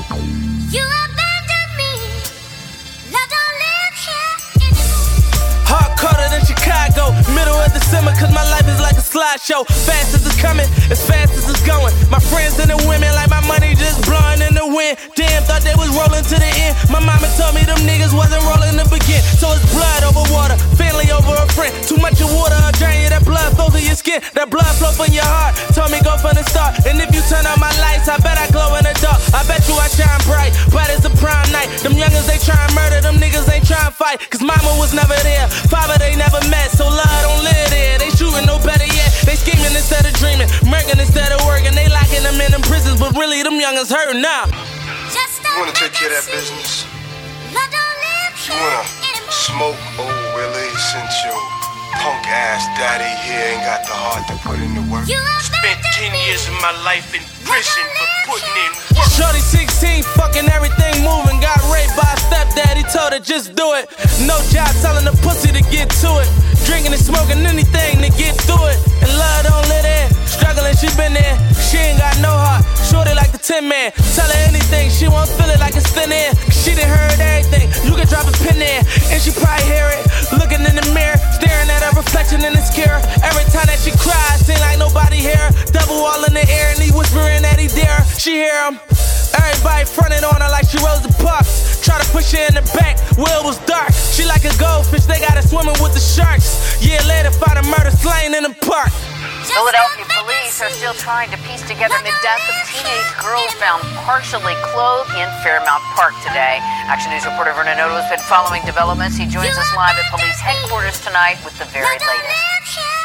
You abandoned me. Love don't live here anymore. Hard colder than Chicago, middle of December, cause my life is like a slideshow. Fast as it's coming, as fast as it's going. My friends and the women like my money just blowing in the wind. Damn, thought they was rolling to the end. My mama told me them niggas wasn't rolling to begin. So it's blood over water, family over a friend. Too much of water, I'll drain you. That blood flow through your skin, that blood flow from your heart. Told me go from the start. And if you turn on my lights, I bet I glow in the dark. I bet you I shine bright, but it's a prime night. Them youngins, they try and murder, them niggas ain't try and fight. Cause mama was never there, father they never met. So love don't live there, they shooting no better yet. They scheming instead of dreaming, murking instead of working. They locking them in them prisons, but really them youngins hurting now. You wanna take care of that business? You wanna smoke old Willie since your punk ass daddy here ain't got the heart to put in the work? Spent 10 years of my life in prison for putting in work. Shorty 16, fucking everything moving. Got raped by a stepdaddy, told her just do it. No job, selling the pussy to get to it. Drinking and smoking anything to get through it. And love don't live there, struggling, she been there. She ain't got no heart, shorty like the Tin Man. Tell her anything, she won't feel it like it's thin air. She done heard everything, you can drop a pin there. And she probably hear it, looking in the mirror, staring at her reflection in the mirror. Every time that she cries, seem like nobody hear her. Devil all in the air and he whispering that he dare her. She hear him. Everybody fronting on her like she Rosa Parks. Try to push her in the back, where it was dark. She like a goldfish, they got her swimming with the sharks. Year later, find a murder slain in the park. Philadelphia police are still trying to piece together the death of teenage girls found partially clothed in Fairmount Park today. Action News reporter Vernon Odo has been following developments. He joins us live at police headquarters tonight with the very latest.